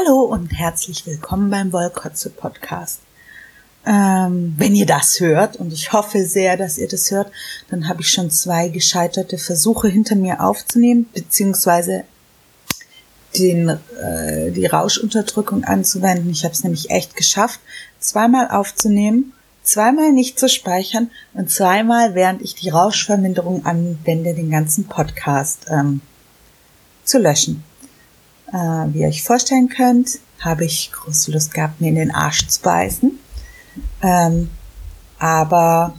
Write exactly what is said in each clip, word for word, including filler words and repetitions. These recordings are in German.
Hallo und herzlich willkommen beim Wollkotze Podcast. Ähm, wenn ihr das hört, und ich hoffe sehr, dass ihr das hört, dann habe ich schon zwei gescheiterte Versuche hinter mir aufzunehmen, beziehungsweise den, äh, die Rauschunterdrückung anzuwenden. Ich habe es nämlich echt geschafft, zweimal aufzunehmen, zweimal nicht zu speichern und zweimal, während ich die Rauschverminderung anwende, den ganzen Podcast ähm, zu löschen. Äh, wie ihr euch vorstellen könnt, habe ich große Lust gehabt, mir in den Arsch zu beißen. Ähm, aber,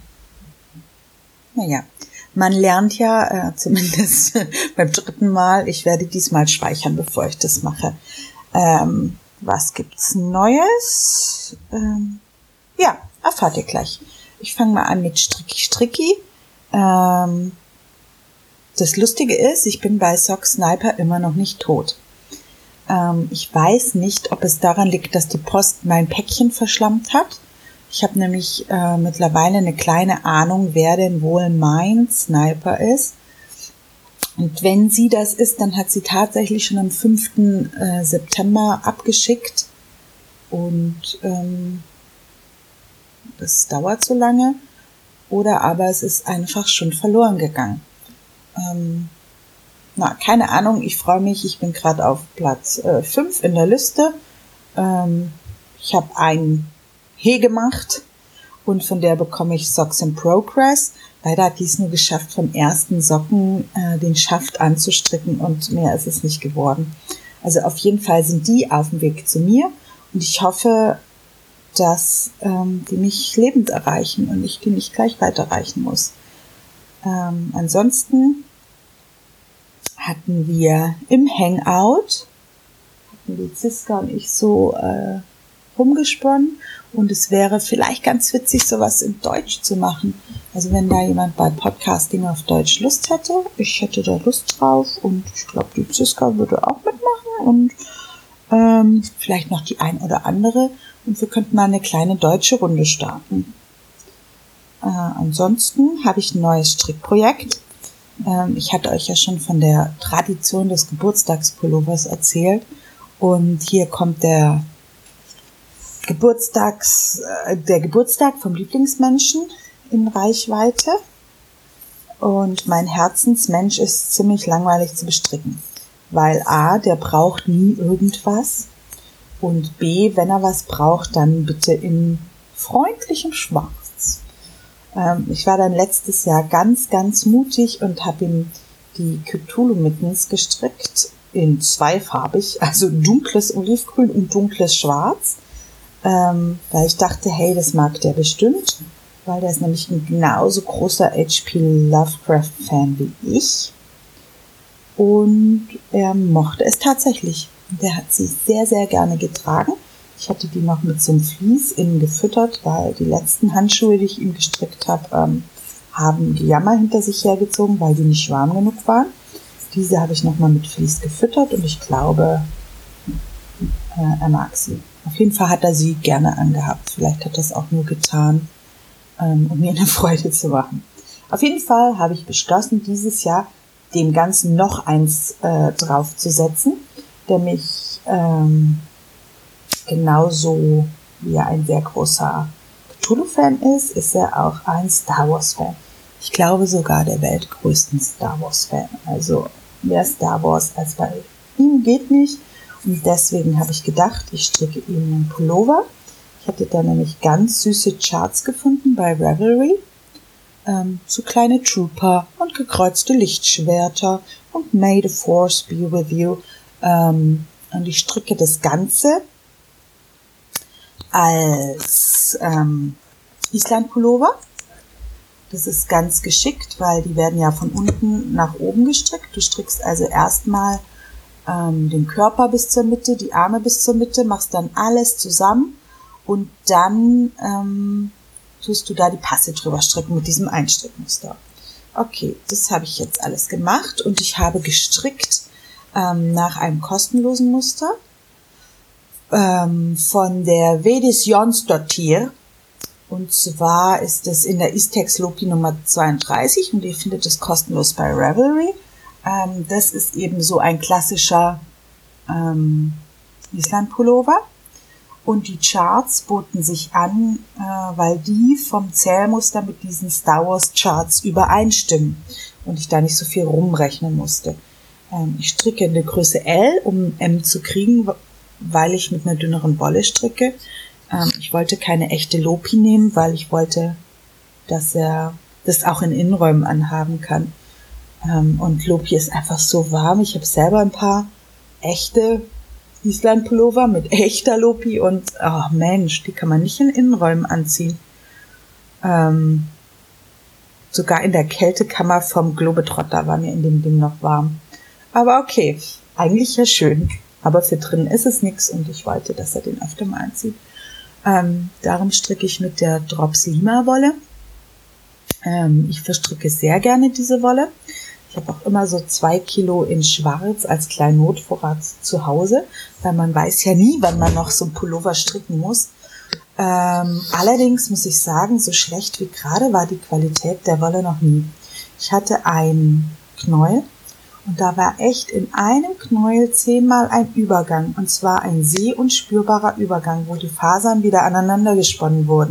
naja, man lernt ja, äh, zumindest beim dritten Mal, ich werde diesmal speichern, bevor ich das mache. Ähm, was gibt's Neues? Ähm, ja, erfahrt ihr gleich. Ich fange mal an mit Stricki Stricki. Ähm, das Lustige ist, ich bin bei Sock Sniper immer noch nicht tot. Ähm, ich weiß nicht, ob es daran liegt, dass die Post mein Päckchen verschlammt hat. Ich habe nämlich äh, mittlerweile eine kleine Ahnung, wer denn wohl mein Sniper ist. Und wenn sie das ist, dann hat sie tatsächlich schon am fünften September abgeschickt. Und ähm, das dauert so lange. Oder aber es ist einfach schon verloren gegangen. Ähm, na, keine Ahnung, ich freue mich. Ich bin gerade auf Platz äh, fünf in der Liste. Ähm, ich habe ein He gemacht und von der bekomme ich Socks in Progress. Leider hat die es nur geschafft, vom ersten Socken äh, den Schaft anzustricken und mehr ist es nicht geworden. Also auf jeden Fall sind die auf dem Weg zu mir und ich hoffe, dass ähm, die mich lebend erreichen und ich die nicht gleich weiterreichen muss. Ähm, ansonsten hatten wir im Hangout, hatten die Ziska und ich so äh, rumgesponnen und es wäre vielleicht ganz witzig, sowas in Deutsch zu machen. Also wenn da jemand bei Podcasting auf Deutsch Lust hätte, ich hätte da Lust drauf und ich glaube, die Ziska würde auch mitmachen und ähm, vielleicht noch die ein oder andere und wir könnten mal eine kleine deutsche Runde starten. Äh, ansonsten habe ich ein neues Strickprojekt. Ähm, ich hatte euch ja schon von der Tradition des Geburtstagspullovers erzählt und hier kommt der Geburtstags, äh, der Geburtstag vom Lieblingsmenschen in Reichweite und mein Herzensmensch ist ziemlich langweilig zu bestricken, weil A, der braucht nie irgendwas und B, wenn er was braucht, dann bitte in freundlichem Schwarz. Ähm, ich war dann letztes Jahr ganz, ganz mutig und habe ihm die Cthulhu-Mittens gestrickt in zweifarbig, also dunkles Olivgrün und dunkles Schwarz. Ähm, weil ich dachte, hey, das mag der bestimmt, weil der ist nämlich ein genauso großer H P Lovecraft-Fan wie ich. Und er mochte es tatsächlich. Der hat sie sehr, sehr gerne getragen. Ich hatte die noch mit so einem Vlies innen gefüttert, weil die letzten Handschuhe, die ich ihm gestrickt habe, ähm, haben Gejammer hinter sich hergezogen, weil die nicht warm genug waren. Diese habe ich nochmal mit Vlies gefüttert und ich glaube, äh, er mag sie. Auf jeden Fall hat er sie gerne angehabt. Vielleicht hat er es auch nur getan, ähm, um mir eine Freude zu machen. Auf jeden Fall habe ich beschlossen, dieses Jahr dem Ganzen noch eins äh, draufzusetzen, der mich ähm, genauso wie er ein sehr großer Cthulhu-Fan ist, ist er auch ein Star Wars-Fan. Ich glaube sogar der weltgrößten Star Wars-Fan. Also mehr Star Wars als bei ihm geht nicht. Und deswegen habe ich gedacht, ich stricke ihm einen Pullover. Ich hatte da nämlich ganz süße Charts gefunden bei Ravelry. Ähm, so kleine Trooper und gekreuzte Lichtschwerter und May the Force be with you. Ähm, und ich stricke das Ganze als ähm, Island-Pullover. Das ist ganz geschickt, weil die werden ja von unten nach oben gestrickt. Du strickst also erstmal den Körper bis zur Mitte, die Arme bis zur Mitte, machst dann alles zusammen und dann ähm, tust du da die Passe drüber stricken mit diesem Einstrickmuster. Okay, das habe ich jetzt alles gemacht und ich habe gestrickt ähm, nach einem kostenlosen Muster ähm, von der Vedis Jonsdottir und zwar ist es in der Istex Loki Nummer zweiunddreißig und ihr findet es kostenlos bei Ravelry. Ähm, das ist eben so ein klassischer ähm, Island-Pullover. Und die Charts boten sich an, äh, weil die vom Zählmuster mit diesen Star Wars Charts übereinstimmen und ich da nicht so viel rumrechnen musste. Ähm, ich stricke in der Größe L, um M zu kriegen, weil ich mit einer dünneren Wolle stricke. Ähm, ich wollte keine echte Lopi nehmen, weil ich wollte, dass er das auch in Innenräumen anhaben kann. Ähm, und Lopi ist einfach so warm. Ich habe selber ein paar echte Island-Pullover mit echter Lopi und, oh Mensch, die kann man nicht in Innenräumen anziehen. Ähm, sogar in der Kältekammer vom Globetrotter war mir in dem Ding noch warm. Aber okay, eigentlich ja schön. Aber für drinnen ist es nix und ich wollte, dass er den öfter mal anzieht. Ähm, darum stricke ich mit der Drops Lima Wolle. Ähm, ich verstricke sehr gerne diese Wolle. Ich habe auch immer so zwei Kilo in Schwarz als kleinen Notvorrat zu Hause, weil man weiß ja nie, wann man noch so ein Pullover stricken muss. Ähm, allerdings muss ich sagen, so schlecht wie gerade war die Qualität der Wolle noch nie. Ich hatte ein Knäuel und da war echt in einem Knäuel zehnmal ein Übergang, und zwar ein seh- und spürbarer Übergang, wo die Fasern wieder aneinander gesponnen wurden.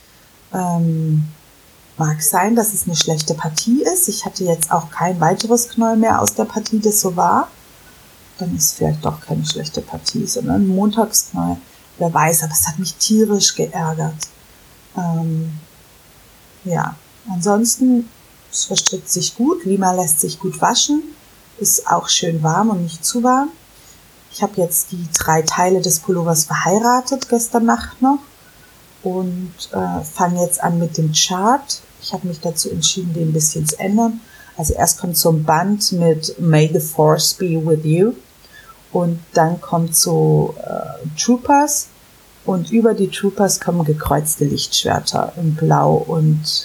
Ähm, Mag sein, dass es eine schlechte Partie ist. Ich hatte jetzt auch kein weiteres Knäuel mehr aus der Partie, das so war. Dann ist vielleicht doch keine schlechte Partie, sondern ein Montagsknäuel. Wer weiß, aber es hat mich tierisch geärgert. Ähm, ja, ansonsten, es verstrickt sich gut. Lima lässt sich gut waschen. Ist auch schön warm und nicht zu warm. Ich habe jetzt die drei Teile des Pullovers verheiratet, gestern Nacht noch. Und äh, fange jetzt an mit dem Chart. Ich habe mich dazu entschieden, den ein bisschen zu ändern. Also erst kommt so ein Band mit May the Force be with you. Und dann kommt so äh, Troopers. Und über die Troopers kommen gekreuzte Lichtschwerter in Blau und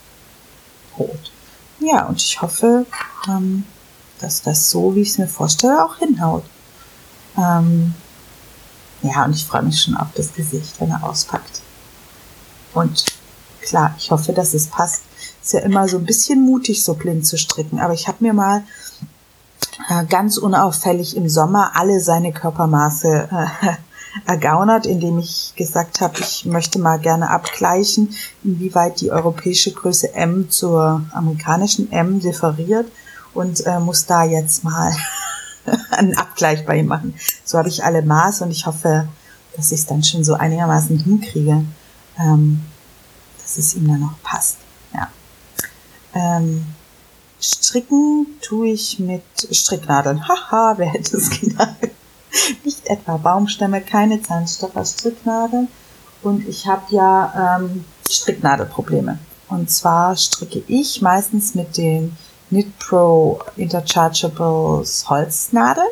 Rot. Ja, und ich hoffe, ähm, dass das so, wie ich es mir vorstelle, auch hinhaut. Ähm, ja, und ich freue mich schon auf das Gesicht, wenn er auspackt. Und klar, ich hoffe, dass es passt. Ist ja immer so ein bisschen mutig, so blind zu stricken. Aber ich habe mir mal äh, ganz unauffällig im Sommer alle seine Körpermaße äh, ergaunert, indem ich gesagt habe, ich möchte mal gerne abgleichen, inwieweit die europäische Größe M zur amerikanischen M differiert, und äh, muss da jetzt mal einen Abgleich bei ihm machen. So habe ich alle Maße und ich hoffe, dass ich es dann schon so einigermaßen hinkriege, ähm, dass es ihm dann noch passt. Ja. Ähm, stricken tue ich mit Stricknadeln. Haha, wer hätte es gedacht? Nicht etwa Baumstämme, keine Zahnstocher, Stricknadeln. Und ich habe ja ähm, Stricknadelprobleme. Und zwar stricke ich meistens mit den Knit Pro Interchangeables Holznadeln.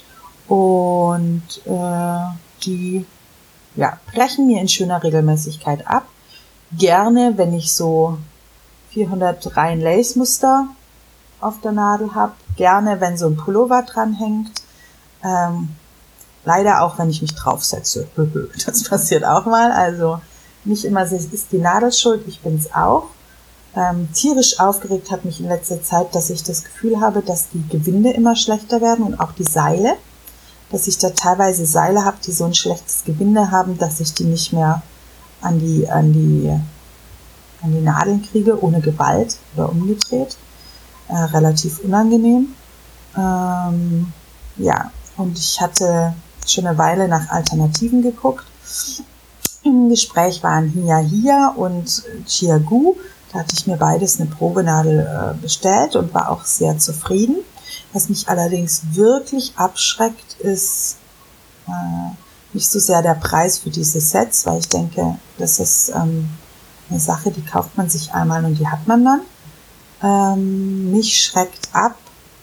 Und äh, die ja, brechen mir in schöner Regelmäßigkeit ab. Gerne, wenn ich so vierhundert Reihen Lace-Muster auf der Nadel habe. Gerne, wenn so ein Pullover dran hängt. Ähm, leider auch, wenn ich mich draufsetze. Das passiert auch mal. Also nicht immer ist die Nadel schuld, ich bin's auch. Ähm, tierisch aufgeregt hat mich in letzter Zeit, dass ich das Gefühl habe, dass die Gewinde immer schlechter werden und auch die Seile. Dass ich da teilweise Seile habe, die so ein schlechtes Gewinde haben, dass ich die nicht mehr an die, an die, an die Nadeln kriege, ohne Gewalt oder umgedreht. Äh, relativ unangenehm. Ähm, ja, und ich hatte schon eine Weile nach Alternativen geguckt. Im Gespräch waren Hia Hia und Chiagu. Da hatte ich mir beides eine Probenadel äh, bestellt und war auch sehr zufrieden. Was mich allerdings wirklich abschreckt, ist äh, nicht so sehr der Preis für diese Sets, weil ich denke, das ist ähm, eine Sache, die kauft man sich einmal und die hat man dann. Ähm, mich schreckt ab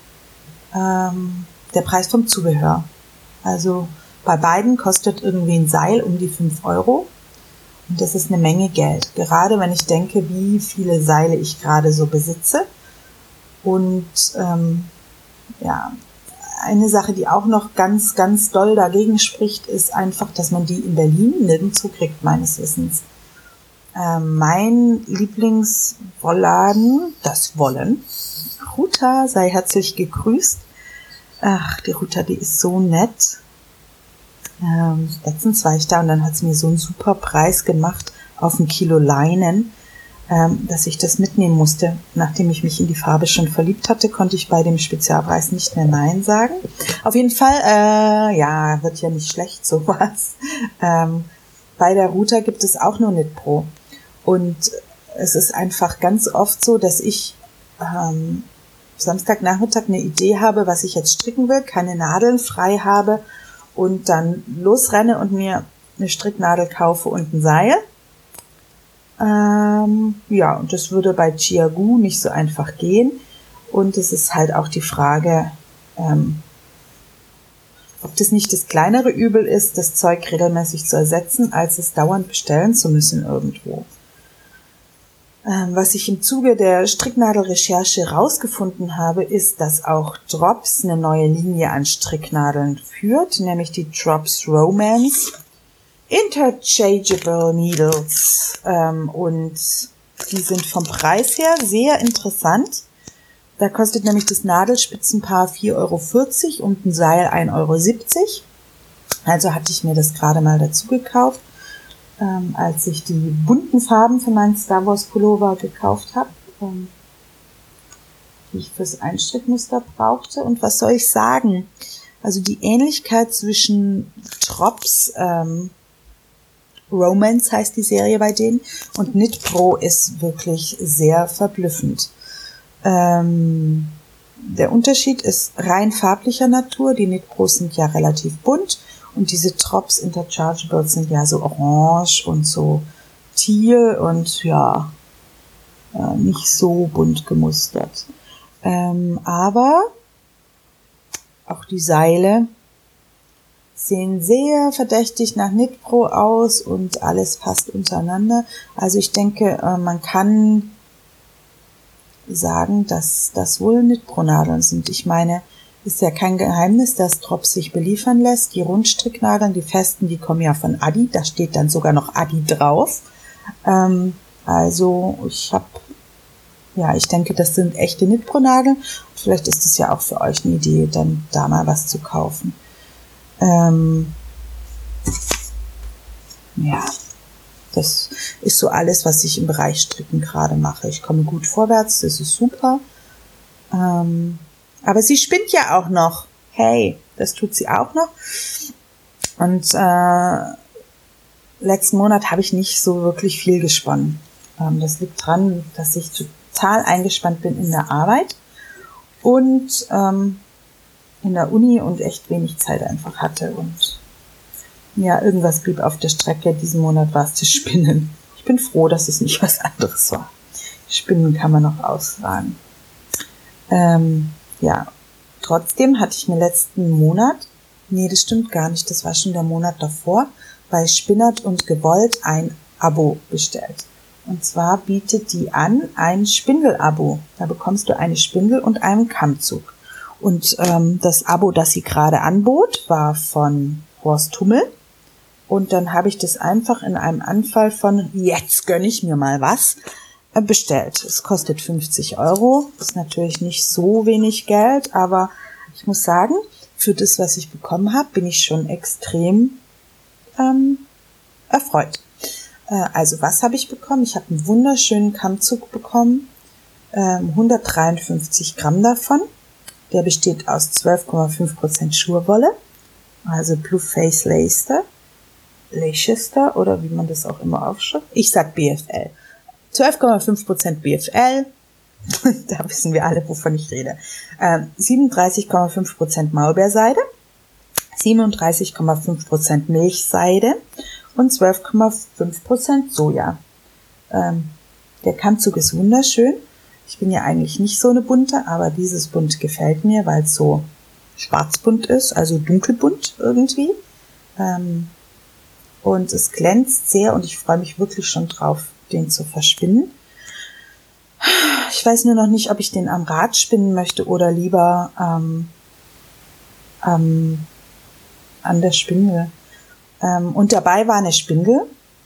ähm, der Preis vom Zubehör. Also bei beiden kostet irgendwie ein Seil um die fünf Euro. Und das ist eine Menge Geld. Gerade wenn ich denke, wie viele Seile ich gerade so besitze. Und ähm, ja, eine Sache, die auch noch ganz, ganz doll dagegen spricht, ist einfach, dass man die in Berlin nirgendwo kriegt, meines Wissens. Ähm, mein Lieblingswollladen, das Wollen. Ruta, sei herzlich gegrüßt. Ach, die Ruta, die ist so nett. Ähm, letztens war ich da und dann hat es mir so einen super Preis gemacht auf ein Kilo Leinen, ähm, dass ich das mitnehmen musste. Nachdem ich mich in die Farbe schon verliebt hatte, konnte ich bei dem Spezialpreis nicht mehr Nein sagen. Auf jeden Fall, äh, ja, wird ja nicht schlecht, sowas. Ähm, bei der Ruta gibt es auch nur Knit-Pro. Und es ist einfach ganz oft so, dass ich ähm, Samstagnachmittag eine Idee habe, was ich jetzt stricken will, keine Nadeln frei habe und dann losrenne und mir eine Stricknadel kaufe und ein Seil. Ähm, ja, und das würde bei Chiagu nicht so einfach gehen. Und es ist halt auch die Frage, ähm, ob das nicht das kleinere Übel ist, das Zeug regelmäßig zu ersetzen, als es dauernd bestellen zu müssen irgendwo. Ähm, was ich im Zuge der Stricknadelrecherche rausgefunden habe, ist, dass auch Drops eine neue Linie an Stricknadeln führt, nämlich die Drops Romance Interchangeable Needles. Ähm, und die sind vom Preis her sehr interessant. Da kostet nämlich das Nadelspitzenpaar vier Euro vierzig und ein Seil ein Euro siebzig. Also hatte ich mir das gerade mal dazu gekauft, ähm, als ich die bunten Farben für meinen Star Wars Pullover gekauft habe, ähm, die ich fürs Einstrickmuster brauchte. Und was soll ich sagen? Also die Ähnlichkeit zwischen Drops, ähm, Romance heißt die Serie bei denen, und Knit Pro ist wirklich sehr verblüffend. Ähm, der Unterschied ist rein farblicher Natur. Die Knit Pros sind ja relativ bunt und diese Drops Interchangeable sind ja so orange und so teal und ja, äh, nicht so bunt gemustert. Ähm, aber auch die Seile sehen sehr verdächtig nach Knit Pro aus und alles passt untereinander. Also ich denke, äh, man kann sagen, dass das wohl Knit Pro Nadeln sind. Ich meine, ist ja kein Geheimnis, dass Drops sich beliefern lässt. Die Rundstricknadeln, die festen, die kommen ja von Adi. Da steht dann sogar noch Adi drauf. Ähm, also ich habe, ja, ich denke, das sind echte Knit Pro Nadeln. Vielleicht ist es ja auch für euch eine Idee, dann da mal was zu kaufen. Ähm, ja, das ist so alles, was ich im Bereich Stricken gerade mache. Ich komme gut vorwärts, das ist super. Ähm, aber sie spinnt ja auch noch. Hey, das tut sie auch noch. Und äh, letzten Monat habe ich nicht so wirklich viel gesponnen. Ähm, das liegt dran, dass ich total eingespannt bin in der Arbeit und ähm, in der Uni und echt wenig Zeit einfach hatte. Und ja, irgendwas blieb auf der Strecke. Diesen Monat war es das Spinnen. Ich bin froh, dass es nicht was anderes war. Spinnen kann man noch ausragen. Ähm, ja, trotzdem hatte ich mir letzten Monat, nee, das stimmt gar nicht, das war schon der Monat davor, bei Spinnert und Gewollt ein Abo bestellt. Und zwar bietet die an ein Spindel-Abo. Da bekommst du eine Spindel und einen Kammzug. Und ähm, das Abo, das sie gerade anbot, war von Horst Hummel. Und dann habe ich das einfach in einem Anfall von jetzt gönne ich mir mal was äh, bestellt. Es kostet fünfzig Euro. Ist natürlich nicht so wenig Geld, aber ich muss sagen, für das, was ich bekommen habe, bin ich schon extrem ähm, erfreut. Äh, also was habe ich bekommen? Ich habe einen wunderschönen Kammzug bekommen. Ähm, hundertdreiundfünfzig Gramm davon. Der besteht aus zwölf Komma fünf Prozent Schurwolle, also Blueface Leicester, Leicester oder wie man das auch immer aufschreibt. Ich sag B F L. zwölf Komma fünf Prozent B F L, da wissen wir alle, wovon ich rede. Ähm, siebenunddreißig Komma fünf Prozent Maulbeerseide, siebenunddreißig Komma fünf Prozent Milchseide und zwölf Komma fünf Prozent Soja. Ähm, der Kammzug ist wunderschön. Ich bin ja eigentlich nicht so eine bunte, aber dieses Bunt gefällt mir, weil es so schwarzbunt ist, also dunkelbunt irgendwie. Ähm, und es glänzt sehr und ich freue mich wirklich schon drauf, den zu verspinnen. Ich weiß nur noch nicht, ob ich den am Rad spinnen möchte oder lieber ähm, ähm, an der Spindel. Ähm, und dabei war eine Spindel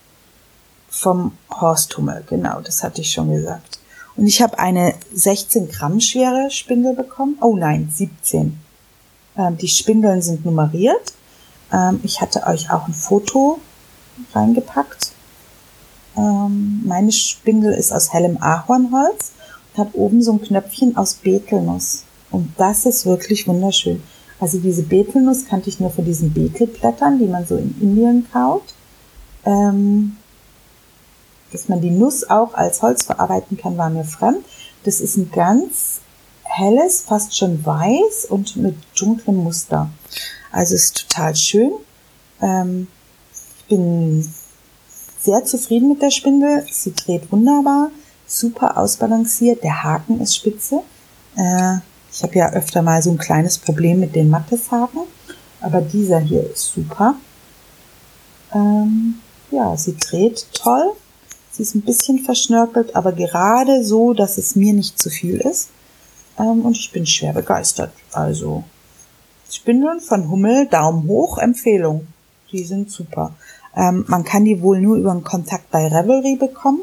vom Horst Hummel, genau, das hatte ich schon gesagt. Und ich habe eine sechzehn Gramm schwere Spindel bekommen. Oh nein, siebzehn. Ähm, die Spindeln sind nummeriert. Ähm, ich hatte euch auch ein Foto reingepackt. Ähm, meine Spindel ist aus hellem Ahornholz und hat oben so ein Knöpfchen aus Betelnuss. Und das ist wirklich wunderschön. Also diese Betelnuss kannte ich nur von diesen Betelblättern, die man so in Indien kauft. Ähm, dass man die Nuss auch als Holz verarbeiten kann, war mir fremd. Das ist ein ganz helles, fast schon weiß und mit dunklem Muster. Also ist total schön. Ähm, ich bin sehr zufrieden mit der Spindel. Sie dreht wunderbar, super ausbalanciert. Der Haken ist spitze. Äh, ich habe ja öfter mal so ein kleines Problem mit den Mattes-Haken, aber dieser hier ist super. Ähm, ja, sie dreht toll. Sie ist ein bisschen verschnörkelt, aber gerade so, dass es mir nicht zu viel ist. Ähm, und ich bin schwer begeistert. Also Spindeln von Hummel, Daumen hoch, Empfehlung. Die sind super. Ähm, man kann die wohl nur über einen Kontakt bei Ravelry bekommen.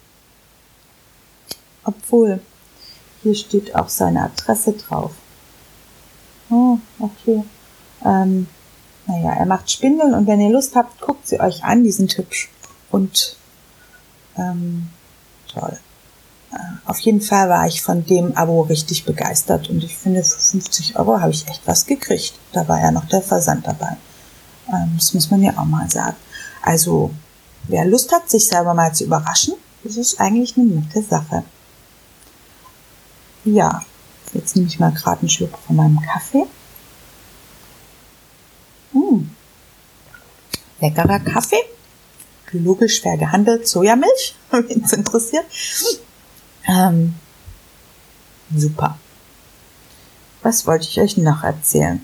Obwohl, hier steht auch seine Adresse drauf. Oh, okay. Ähm, naja, er macht Spindeln und wenn ihr Lust habt, guckt sie euch an. Die sind hübsch und ähm, toll. Äh, auf jeden Fall war ich von dem Abo richtig begeistert und ich finde, für fünfzig Euro habe ich echt was gekriegt. Da war ja noch der Versand dabei. Ähm, das muss man ja auch mal sagen. Also, wer Lust hat, sich selber mal zu überraschen, das ist eigentlich eine nette Sache. Ja, jetzt nehme ich mal gerade einen Schluck von meinem Kaffee. Mmh. Leckerer Kaffee, biologisch fair gehandelt, Sojamilch, wenn es interessiert. Ähm, super. Was wollte ich euch noch erzählen?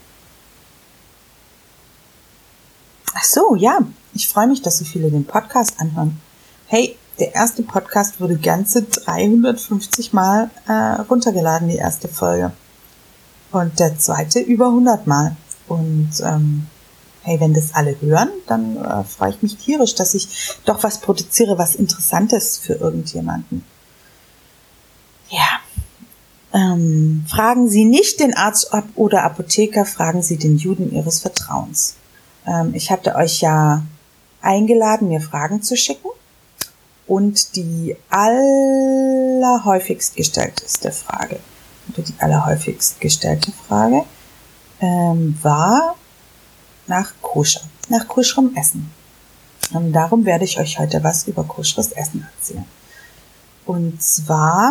Ach so, ja, ich freue mich, dass so viele den Podcast anhören. Hey, der erste Podcast wurde ganze dreihundertfünfzig Mal äh, runtergeladen, die erste Folge. Und der zweite über hundert Mal. Und ähm, hey, wenn das alle hören, dann äh, freue ich mich tierisch, dass ich doch was produziere, was Interessantes für irgendjemanden. Ja, ähm, fragen Sie nicht den Arzt oder Apotheker, fragen Sie den Juden Ihres Vertrauens. Ähm, ich hatte euch ja eingeladen, mir Fragen zu schicken. Und die allerhäufigst gestellteste Frage, oder die allerhäufigst gestellte Frage, ähm, war nach Koscher, nach koscherem Essen. Und darum werde ich euch heute was über koscheres Essen erzählen. Und zwar,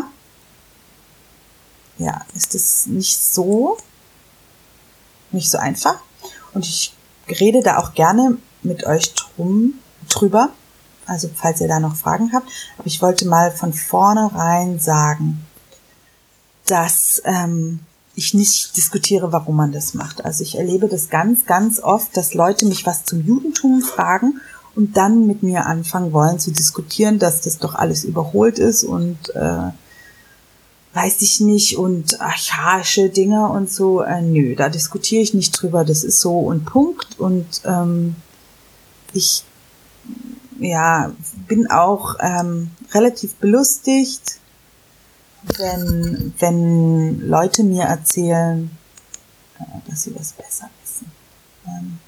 ja, ist es nicht so, nicht so einfach. Und ich rede da auch gerne mit euch drum, drüber. Also falls ihr da noch Fragen habt. Aber ich wollte mal von vornherein sagen, dass ähm, ich nicht diskutiere, warum man das macht. Also ich erlebe das ganz, ganz oft, dass Leute mich was zum Judentum fragen und dann mit mir anfangen wollen zu diskutieren, dass das doch alles überholt ist und äh, weiß ich nicht und archaische Dinge und so. Äh, nö, da diskutiere ich nicht drüber. Das ist so und Punkt. Und ähm, ich ja, bin auch ähm, relativ belustigt, wenn, wenn Leute mir erzählen, äh, dass sie was besser wissen. Ähm,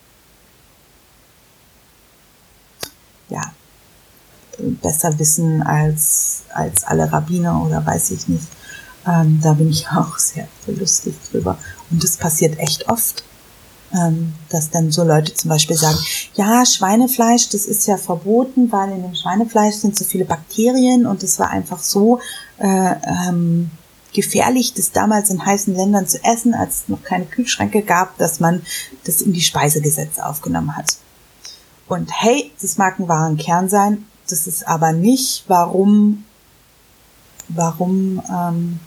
ja, besser wissen als, als alle Rabbiner oder weiß ich nicht. Ähm, da bin ich auch sehr belustigt drüber. Und das passiert echt oft. Ähm, dass dann so Leute zum Beispiel sagen, ja, Schweinefleisch, das ist ja verboten, weil in dem Schweinefleisch sind so viele Bakterien und es war einfach so äh, ähm, gefährlich, das damals in heißen Ländern zu essen, als es noch keine Kühlschränke gab, dass man das in die Speisegesetze aufgenommen hat. Und hey, das mag ein wahren Kern sein, das ist aber nicht, warum, warum ähm,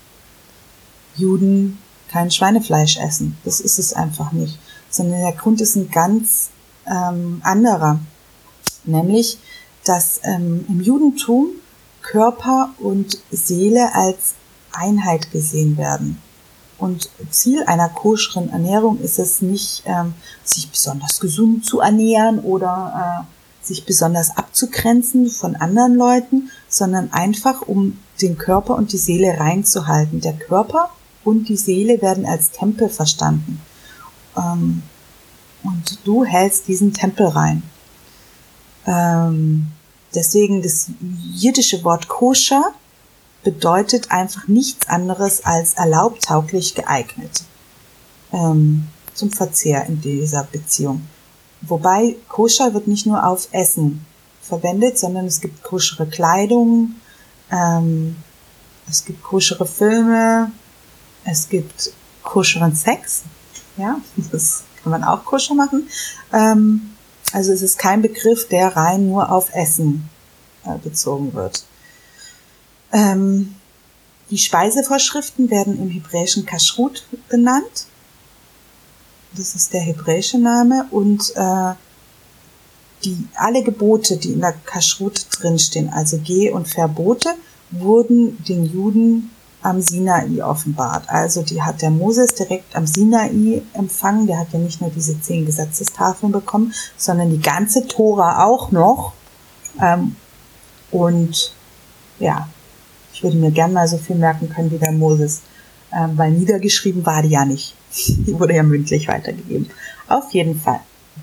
Juden kein Schweinefleisch essen. Das ist es einfach nicht. Sondern der Grund ist ein ganz ähm, anderer. Nämlich, dass ähm, im Judentum Körper und Seele als Einheit gesehen werden. Und Ziel einer koscheren Ernährung ist es nicht, ähm, sich besonders gesund zu ernähren oder äh, sich besonders abzugrenzen von anderen Leuten, sondern einfach, um den Körper und die Seele reinzuhalten. Der Körper und die Seele werden als Tempel verstanden. Ähm, Und du hältst diesen Tempel rein. Ähm, deswegen das jiddische Wort koscher bedeutet einfach nichts anderes als erlaubt, tauglich, geeignet ähm, zum Verzehr in dieser Beziehung. Wobei koscher wird nicht nur auf Essen verwendet, sondern es gibt koschere Kleidung, ähm, es gibt koschere Filme, es gibt koscheren Sex, ja, das kann man auch koscher machen. Ähm, also es ist kein Begriff, der rein nur auf Essen äh, bezogen wird. Ähm, die Speisevorschriften werden im hebräischen Kashrut benannt. Das ist der hebräische Name. Und äh, die alle Gebote, die in der Kashrut drinstehen, also Geh- und Verbote, wurden den Juden am Sinai offenbart. Also die hat der Moses direkt am Sinai empfangen. Der hat ja nicht nur diese zehn Gesetzestafeln bekommen, sondern die ganze Tora auch noch. Ähm, und ja, ich würde mir gern mal so viel merken können wie der Moses, ähm, weil niedergeschrieben war die ja nicht. Die wurde ja mündlich weitergegeben. Auf jeden Fall.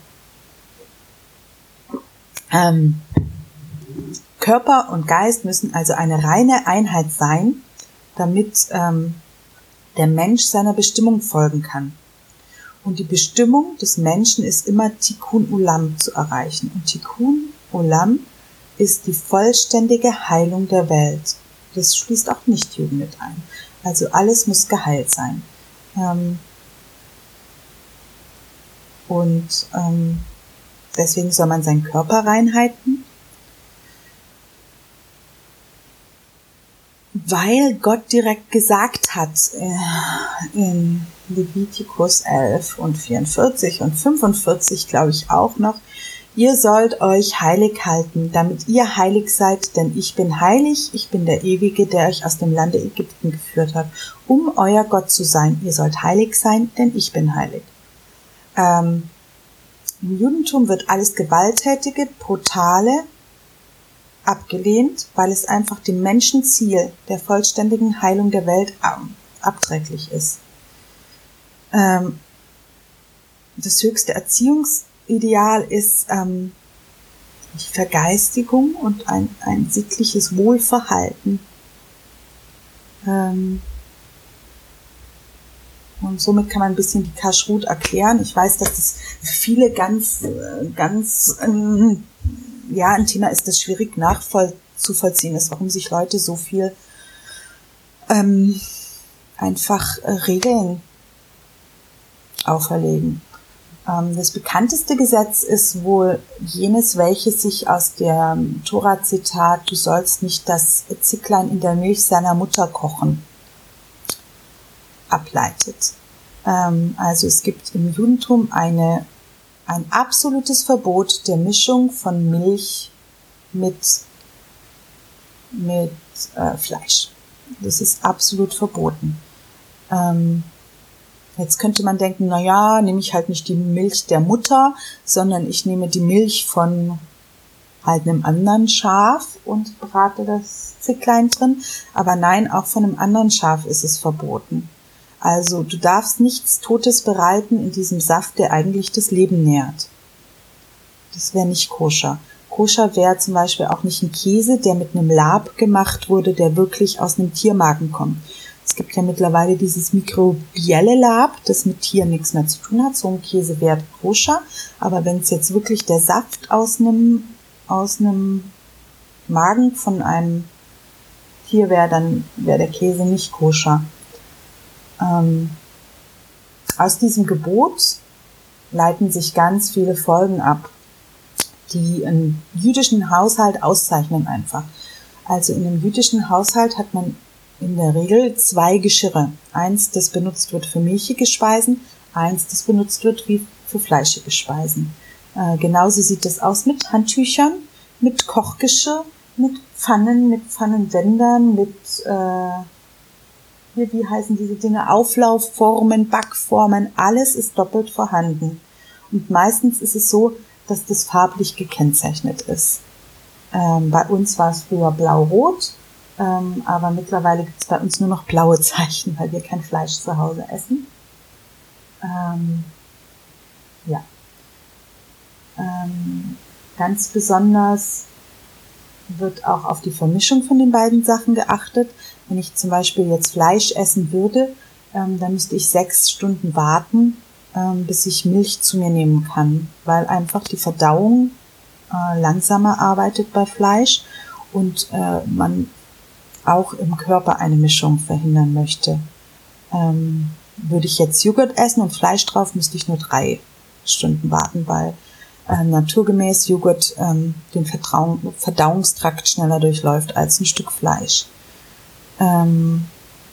Ähm, Körper und Geist müssen also eine reine Einheit sein, damit ähm, der Mensch seiner Bestimmung folgen kann. Und die Bestimmung des Menschen ist immer Tikkun Ulam zu erreichen. Und Tikkun Ulam ist die vollständige Heilung der Welt. Das schließt auch Nichtjuden mit ein. Also alles muss geheilt sein. Ähm, und ähm, deswegen soll man seinen Körper reinhalten, weil Gott direkt gesagt hat äh, in Levitikus elf und vierundvierzig und fünfundvierzig, glaube ich auch noch, ihr sollt euch heilig halten, damit ihr heilig seid, denn ich bin heilig, ich bin der Ewige, der euch aus dem Lande Ägypten geführt hat, um euer Gott zu sein. Ihr sollt heilig sein, denn ich bin heilig. Ähm, Im Judentum wird alles Gewalttätige, Brutale abgelehnt, weil es einfach dem Menschenziel der vollständigen Heilung der Welt abträglich ist. Ähm, das höchste Erziehungsideal ist ähm, die Vergeistigung und ein, ein sittliches Wohlverhalten. Ähm, und somit kann man ein bisschen die Kashrut erklären. Ich weiß, dass das für viele ganz, ganz ähm, ja, ein Thema ist, das schwierig nachzuvollziehen ist, warum sich Leute so viel ähm, einfach äh, Regeln auferlegen. Ähm, das bekannteste Gesetz ist wohl jenes, welches sich aus dem Tora-Zitat, du sollst nicht das Zicklein in der Milch seiner Mutter kochen, ableitet. Ähm, also es gibt im Judentum eine ein absolutes Verbot der Mischung von Milch mit, mit äh, Fleisch. Das ist absolut verboten. Ähm, jetzt könnte man denken, na ja, nehme ich halt nicht die Milch der Mutter, sondern ich nehme die Milch von halt einem anderen Schaf und brate das Zicklein drin. Aber nein, auch von einem anderen Schaf ist es verboten. Also du darfst nichts Totes bereiten in diesem Saft, der eigentlich das Leben nährt. Das wäre nicht koscher. Koscher wäre zum Beispiel auch nicht ein Käse, der mit einem Lab gemacht wurde, der wirklich aus einem Tiermagen kommt. Es gibt ja mittlerweile dieses mikrobielle Lab, das mit Tieren nichts mehr zu tun hat. So ein Käse wäre koscher. Aber wenn es jetzt wirklich der Saft aus einem, aus einem Magen von einem Tier wäre, dann wäre der Käse nicht koscher. Ähm, aus diesem Gebot leiten sich ganz viele Folgen ab, die einen jüdischen Haushalt auszeichnen einfach. Also in einem jüdischen Haushalt hat man in der Regel zwei Geschirre. Eins, das benutzt wird für milchige Speisen, eins, das benutzt wird wie für fleischige Speisen. Äh, genauso sieht es aus mit Handtüchern, mit Kochgeschirr, mit Pfannen, mit Pfannenwändern, mit äh, Hier, wie heißen diese Dinge? Auflaufformen, Backformen, alles ist doppelt vorhanden. Und meistens ist es so, dass das farblich gekennzeichnet ist. Ähm, bei uns war es früher blau-rot, ähm, aber mittlerweile gibt es bei uns nur noch blaue Zeichen, weil wir kein Fleisch zu Hause essen. Ähm, ja, Ähm, ganz besonders wird auch auf die Vermischung von den beiden Sachen geachtet. Wenn ich zum Beispiel jetzt Fleisch essen würde, ähm, dann müsste ich sechs Stunden warten, ähm, bis ich Milch zu mir nehmen kann, weil einfach die Verdauung äh, langsamer arbeitet bei Fleisch und äh, man auch im Körper eine Mischung verhindern möchte. Ähm, würde ich jetzt Joghurt essen und Fleisch drauf, müsste ich nur drei Stunden warten, weil äh, naturgemäß Joghurt ähm, den Vertrau- Verdauungstrakt schneller durchläuft als ein Stück Fleisch. Ähm,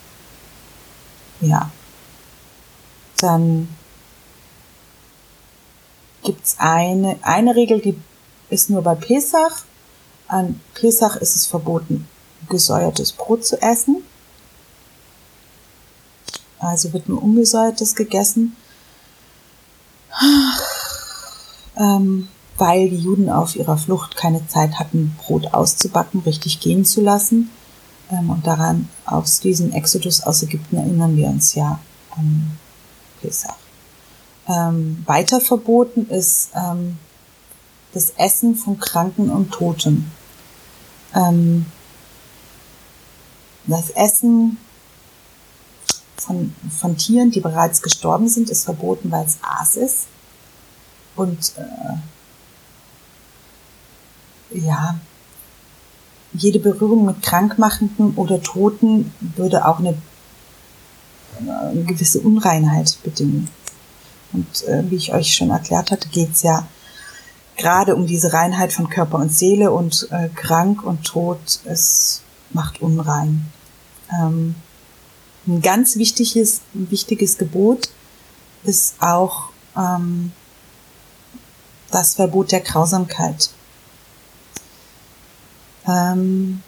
ja. Dann gibt's eine, eine Regel, die ist nur bei Pesach. An Pesach ist es verboten, gesäuertes Brot zu essen. Also wird nur ungesäuertes gegessen. Ähm, weil die Juden auf ihrer Flucht keine Zeit hatten, Brot auszubacken, richtig gehen zu lassen. Ähm, und daran, aus diesem Exodus aus Ägypten erinnern wir uns ja an Pesach. Ähm, weiter verboten ist ähm, das Essen von Kranken und Toten. Ähm, das Essen von, von Tieren, die bereits gestorben sind, ist verboten, weil es Aas ist. Und äh, ja, jede Berührung mit Krankmachenden oder Toten würde auch eine, eine gewisse Unreinheit bedingen. Und äh, wie ich euch schon erklärt hatte, geht es ja gerade um diese Reinheit von Körper und Seele, und äh, krank und tot, es macht unrein. Ähm, ein ganz wichtiges, wichtiges Gebot ist auch ähm, das Verbot der Grausamkeit. Ähm,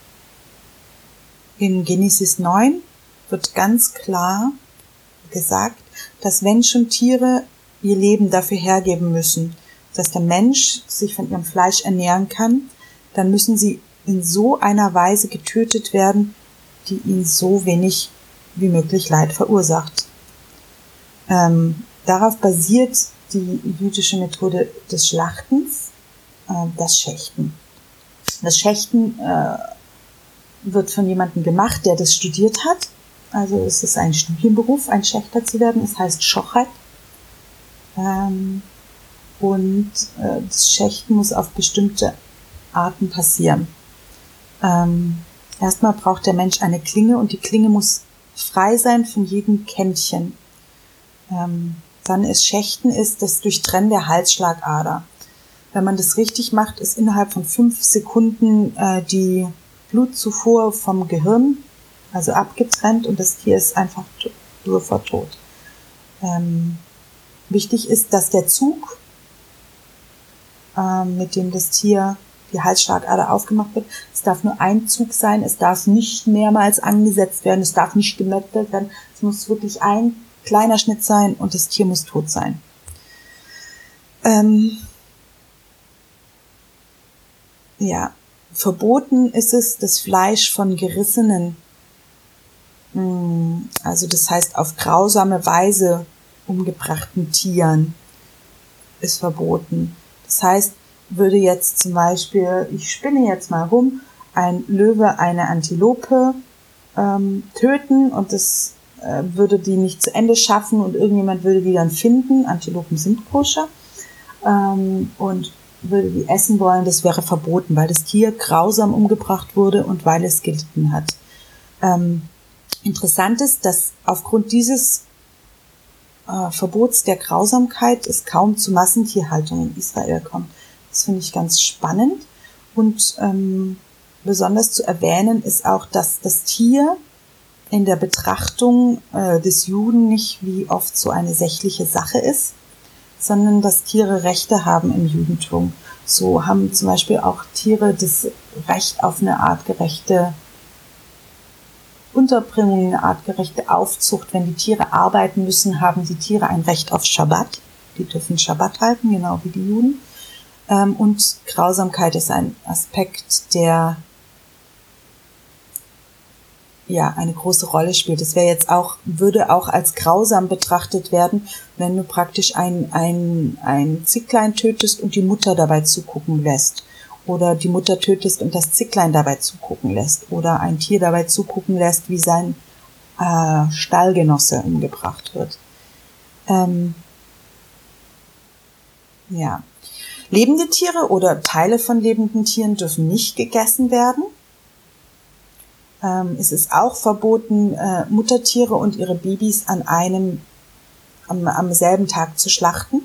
in Genesis neun wird ganz klar gesagt, dass Mensch und Tiere ihr Leben dafür hergeben müssen, dass der Mensch sich von ihrem Fleisch ernähren kann, dann müssen sie in so einer Weise getötet werden, die ihnen so wenig wie möglich Leid verursacht. Ähm, darauf basiert die jüdische Methode des Schlachtens, äh, das Schächten. Das Schächten äh, wird von jemandem gemacht, der das studiert hat. Also es ist ein Studienberuf, ein Schächter zu werden. Es heißt Schochet. Ähm, und äh, das Schächten muss auf bestimmte Arten passieren. Ähm, erstmal braucht der Mensch eine Klinge, und die Klinge muss frei sein von jedem Kämmchen. Ähm, dann ist Schächten ist das Durchtrennen der Halsschlagader. Wenn man das richtig macht, ist innerhalb von fünf Sekunden äh, die Blutzufuhr vom Gehirn, also abgetrennt, und das Tier ist einfach sofort tot. Ähm, wichtig ist, dass der Zug, äh, mit dem das Tier die Halsschlagader aufgemacht wird, es darf nur ein Zug sein, es darf nicht mehrmals angesetzt werden, es darf nicht gemettelt werden, es muss wirklich ein kleiner Schnitt sein und das Tier muss tot sein. Ähm, ja, verboten ist es, das Fleisch von gerissenen, also das heißt auf grausame Weise umgebrachten Tieren ist verboten. Das heißt, würde jetzt zum Beispiel, ich spinne jetzt mal rum, ein Löwe eine Antilope ähm, töten, und das äh, würde die nicht zu Ende schaffen, und irgendjemand würde die dann finden, Antilopen sind koscher, ähm, und würde die essen wollen, das wäre verboten, weil das Tier grausam umgebracht wurde und weil es gelitten hat. Ähm, interessant ist, dass aufgrund dieses äh, Verbots der Grausamkeit es kaum zu Massentierhaltung in Israel kommt. Das finde ich ganz spannend. Und ähm, besonders zu erwähnen ist auch, dass das Tier in der Betrachtung äh, des Juden nicht wie oft so eine sächliche Sache ist, sondern dass Tiere Rechte haben im Judentum. So haben zum Beispiel auch Tiere das Recht auf eine artgerechte Unterbringung, eine artgerechte Aufzucht. Wenn die Tiere arbeiten müssen, haben die Tiere ein Recht auf Schabbat. Die dürfen Schabbat halten, genau wie die Juden. Und Grausamkeit ist ein Aspekt, der ja eine große Rolle spielt. Es wäre jetzt auch, würde auch als grausam betrachtet werden, wenn du praktisch ein, ein, ein Zicklein tötest und die Mutter dabei zugucken lässt. Oder die Mutter tötest und das Zicklein dabei zugucken lässt. Oder ein Tier dabei zugucken lässt, wie sein äh, Stallgenosse umgebracht wird. Ähm, ja. Lebende Tiere oder Teile von lebenden Tieren dürfen nicht gegessen werden. Ähm, es ist auch verboten, äh, Muttertiere und ihre Babys an einem, am, am selben Tag zu schlachten.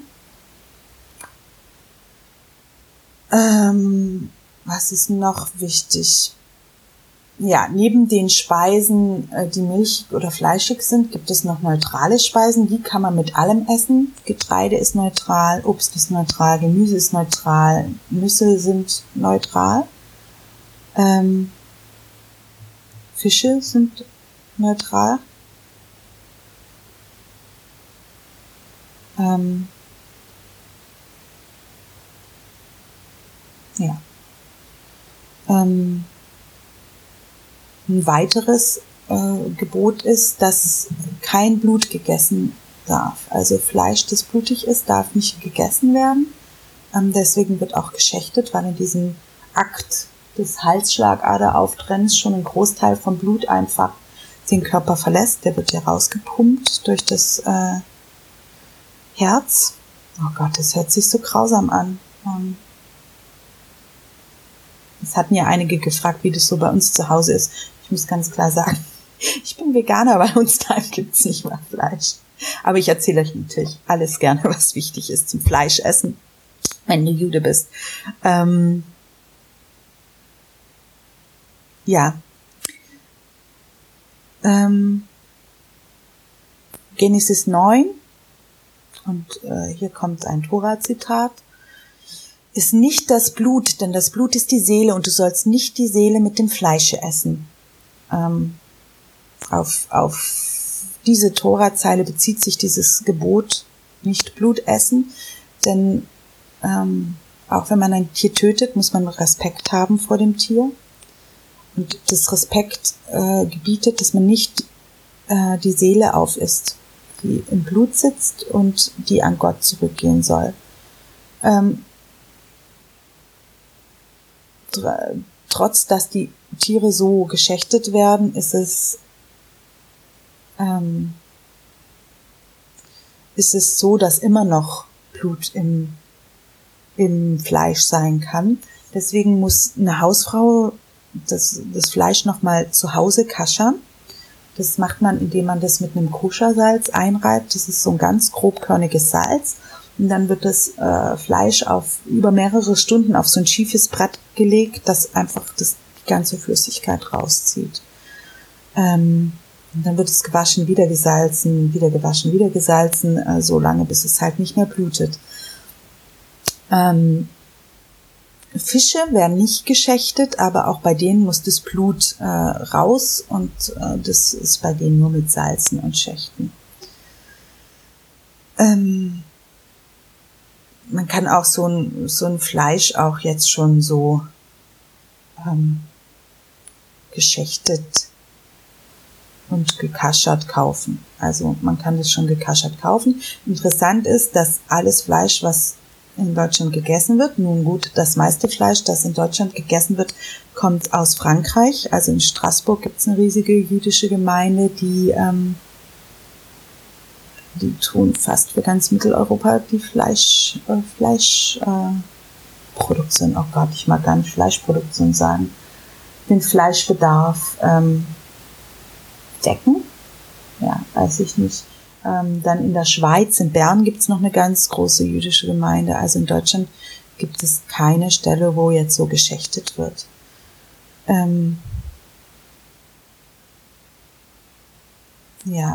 Ähm, was ist noch wichtig? Ja, neben den Speisen, äh, die milchig oder fleischig sind, gibt es noch neutrale Speisen. Die kann man mit allem essen. Getreide ist neutral, Obst ist neutral, Gemüse ist neutral, Nüsse sind neutral. Ähm, Fische sind neutral. Ähm, ja. Ähm, ein weiteres äh, Gebot ist, dass kein Blut gegessen darf. Also Fleisch, das blutig ist, darf nicht gegessen werden. Ähm, deswegen wird auch geschächtet, weil in diesem Akt des Halsschlagaderauftrennens schon ein Großteil vom Blut einfach den Körper verlässt. Der wird ja rausgepumpt durch das äh, Herz. Oh Gott, das hört sich so grausam an. Ähm, Es hatten ja einige gefragt, wie das so bei uns zu Hause ist. Ich muss ganz klar sagen, ich bin Veganer, bei uns daheim gibt's nicht mal Fleisch. Aber ich erzähle euch natürlich alles gerne, was wichtig ist zum Fleischessen, wenn du Jude bist. Ähm, ja. Ähm, Genesis neun, und äh, hier kommt ein Tora-Zitat. Ist nicht das Blut, denn das Blut ist die Seele und du sollst nicht die Seele mit dem Fleische essen. Ähm, auf, auf diese Tora-Zeile bezieht sich dieses Gebot, nicht Blut essen, denn ähm, auch wenn man ein Tier tötet, muss man Respekt haben vor dem Tier. Und das Respekt äh, gebietet, dass man nicht äh, die Seele aufisst, die im Blut sitzt und die an Gott zurückgehen soll. Ähm, Trotz, dass die Tiere so geschächtet werden, ist es, ähm, ist es so, dass immer noch Blut im, im Fleisch sein kann. Deswegen muss eine Hausfrau das, das Fleisch nochmal zu Hause kaschern. Das macht man, indem man das mit einem Koschersalz einreibt. Das ist so ein ganz grobkörniges Salz. Und dann wird das äh, Fleisch auf über mehrere Stunden auf so ein schiefes Brett gelegt, das einfach das, die ganze Flüssigkeit rauszieht. Ähm, und dann wird es gewaschen, wieder gesalzen, wieder gewaschen, wieder gesalzen, äh, so lange, bis es halt nicht mehr blutet. Ähm, Fische werden nicht geschächtet, aber auch bei denen muss das Blut äh, raus und äh, das ist bei denen nur mit Salzen und Schächten. Ähm, Man kann auch so ein, so ein Fleisch auch jetzt schon so ähm, geschächtet und gekaschert kaufen. Also man kann das schon gekaschert kaufen. Interessant ist, dass alles Fleisch, was in Deutschland gegessen wird, nun gut, das meiste Fleisch, das in Deutschland gegessen wird, kommt aus Frankreich. Also in Straßburg gibt es eine riesige jüdische Gemeinde, die ähm, die tun fast für ganz Mitteleuropa die Fleisch, äh, Fleischproduktion, äh, Produktion. Oh Gott, ich mag gar nicht Fleischproduktion sagen, den Fleischbedarf ähm, decken. Ja, weiß ich nicht. Ähm, dann in der Schweiz, in Bern, gibt's noch eine ganz große jüdische Gemeinde. Also in Deutschland gibt es keine Stelle, wo jetzt so geschächtet wird. Ähm, ja.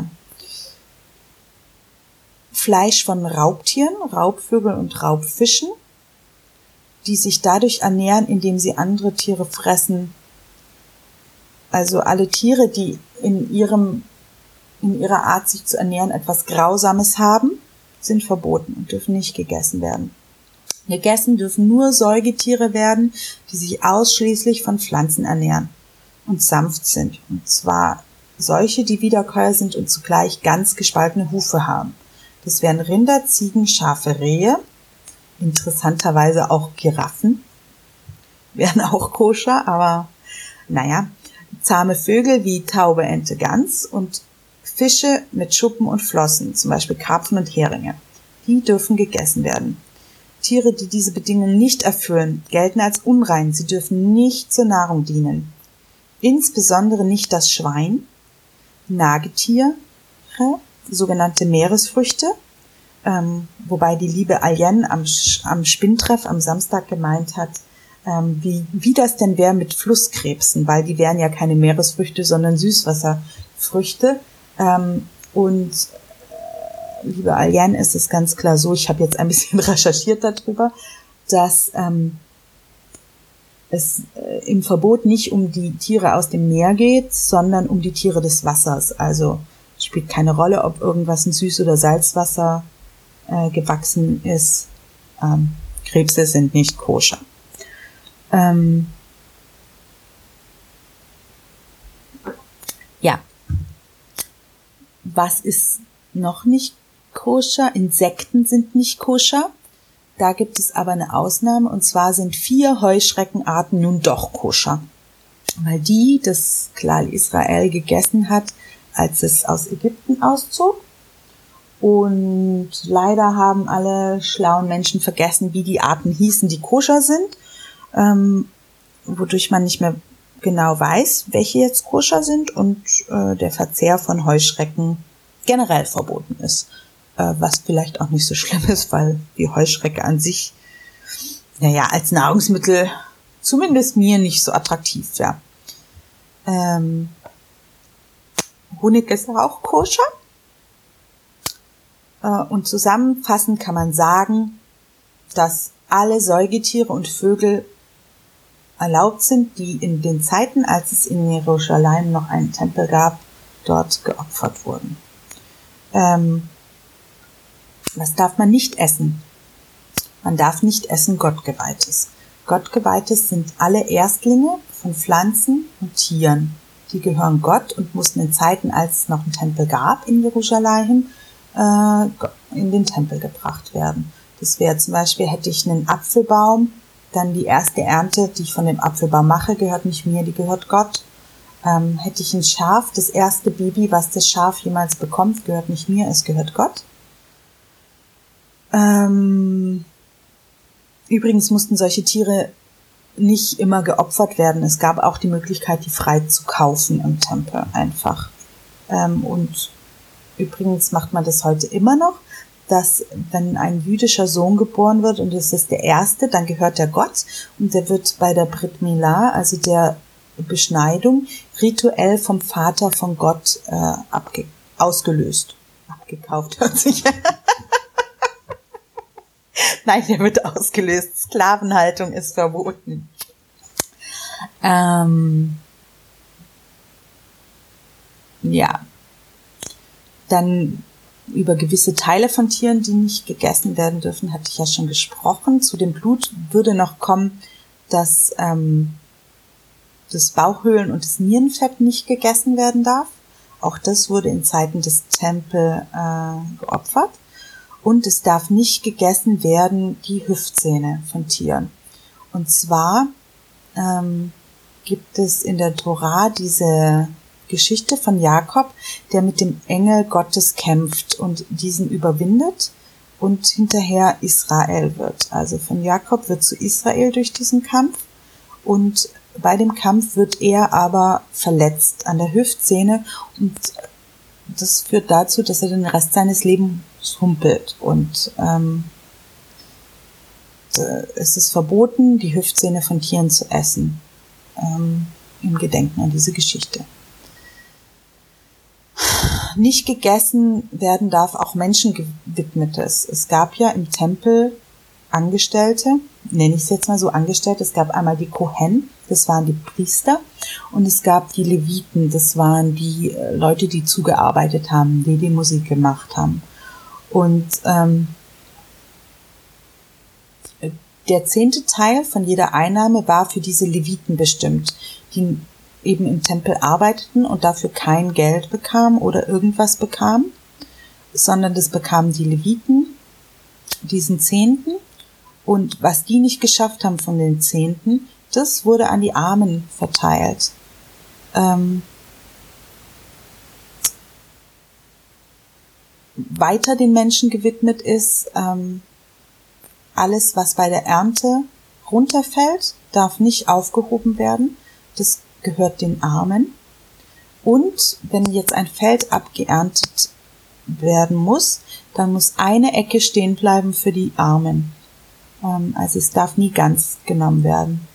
Fleisch von Raubtieren, Raubvögeln und Raubfischen, die sich dadurch ernähren, indem sie andere Tiere fressen. Also alle Tiere, die in ihrem, in ihrer Art, sich zu ernähren, etwas Grausames haben, sind verboten und dürfen nicht gegessen werden. Gegessen dürfen nur Säugetiere werden, die sich ausschließlich von Pflanzen ernähren. und sanft sind. Und zwar solche, die Wiederkäuer sind und zugleich ganz gespaltene Hufe haben. Das wären Rinder, Ziegen, Schafe, Rehe, interessanterweise auch Giraffen, wären auch koscher, aber naja, zahme Vögel wie Taube, Ente, Gans und Fische mit Schuppen und Flossen, zum Beispiel Karpfen und Heringe. Die dürfen gegessen werden. Tiere, die diese Bedingungen nicht erfüllen, gelten als unrein. Sie dürfen nicht zur Nahrung dienen. Insbesondere nicht das Schwein, Nagetiere, sogenannte Meeresfrüchte, ähm, wobei die liebe Aljen am, am Spinntreff am Samstag gemeint hat, ähm, wie, wie das denn wäre mit Flusskrebsen, weil die wären ja keine Meeresfrüchte, sondern Süßwasserfrüchte. Ähm, und äh, liebe Aljen, ist es ganz klar so, ich habe jetzt ein bisschen recherchiert darüber, dass ähm, es äh, im Verbot nicht um die Tiere aus dem Meer geht, sondern um die Tiere des Wassers. Also spielt keine Rolle, ob irgendwas in Süß- oder Salzwasser äh, gewachsen ist. Ähm, Krebse sind nicht koscher. Ähm, ja. Was ist noch nicht koscher? Insekten sind nicht koscher. Da gibt es aber eine Ausnahme, und zwar sind vier Heuschreckenarten nun doch koscher. Weil die das Klal Israel gegessen hat, als es aus Ägypten auszog. Und leider haben alle schlauen Menschen vergessen, wie die Arten hießen, die koscher sind, ähm, wodurch man nicht mehr genau weiß, welche jetzt koscher sind, und äh, der Verzehr von Heuschrecken generell verboten ist. Äh, was vielleicht auch nicht so schlimm ist, weil die Heuschrecke an sich, naja, als Nahrungsmittel zumindest mir nicht so attraktiv wäre. Ähm, Honig ist auch koscher. Äh, und zusammenfassend kann man sagen, dass alle Säugetiere und Vögel erlaubt sind, die in den Zeiten, als es in Jerusalem noch einen Tempel gab, dort geopfert wurden. Ähm, was darf man nicht essen? Man darf nicht essen Gottgeweihtes. Gottgeweihtes sind alle Erstlinge von Pflanzen und Tieren. Die gehören Gott und mussten in Zeiten, als es noch einen Tempel gab in Jerusalem, äh, in den Tempel gebracht werden. Das wäre zum Beispiel, hätte ich einen Apfelbaum, dann die erste Ernte, die ich von dem Apfelbaum mache, gehört nicht mir, die gehört Gott. Ähm, hätte ich ein Schaf, das erste Baby, was das Schaf jemals bekommt, gehört nicht mir, es gehört Gott. Ähm, übrigens mussten solche Tiere nicht immer geopfert werden. Es gab auch die Möglichkeit, die frei zu kaufen im Tempel einfach. Ähm, und übrigens macht man das heute immer noch, dass wenn ein jüdischer Sohn geboren wird und es ist der erste, dann gehört er Gott, und der wird bei der Brit Milah, also der Beschneidung, rituell vom Vater von Gott äh, abge- ausgelöst. Abgekauft hört sich. Nein, der wird ausgelöst. Sklavenhaltung ist verboten. Ähm, ja. Dann über gewisse Teile von Tieren, die nicht gegessen werden dürfen, hatte ich ja schon gesprochen. Zu dem Blut würde noch kommen, dass ähm, das Bauchhöhlen und das Nierenfett nicht gegessen werden darf. Auch das wurde in Zeiten des Tempels äh, geopfert. Und es darf nicht gegessen werden die Hüftzähne von Tieren. Und zwar ähm, gibt es in der Tora diese Geschichte von Jakob, der mit dem Engel Gottes kämpft und diesen überwindet und hinterher Israel wird. Also von Jakob wird zu Israel durch diesen Kampf, und bei dem Kampf wird er aber verletzt an der Hüftzähne, und das führt dazu, dass er den Rest seines Lebens humpelt, und ähm, es ist verboten, die Hüftzähne von Tieren zu essen, ähm, im Gedenken an diese Geschichte. Nicht gegessen werden darf auch Menschengewidmetes. Es gab ja im Tempel Angestellte, nenne ich es jetzt mal so, Angestellte. Es gab einmal die Kohen, das waren die Priester, und es gab die Leviten, das waren die Leute, die zugearbeitet haben, die die Musik gemacht haben. Und ähm, der zehnte Teil von jeder Einnahme war für diese Leviten bestimmt. Die eben im Tempel arbeiteten und dafür kein Geld bekamen oder irgendwas bekamen, sondern das bekamen die Leviten, diesen Zehnten. Und was die nicht geschafft haben von den Zehnten, das wurde an die Armen verteilt. Ähm, weiter den Menschen gewidmet ist, ähm, alles, was bei der Ernte runterfällt, darf nicht aufgehoben werden. Das gehört den Armen. Und wenn jetzt ein Feld abgeerntet werden muss, dann muss eine Ecke stehen bleiben für die Armen. Ähm, also es darf nie ganz genommen werden.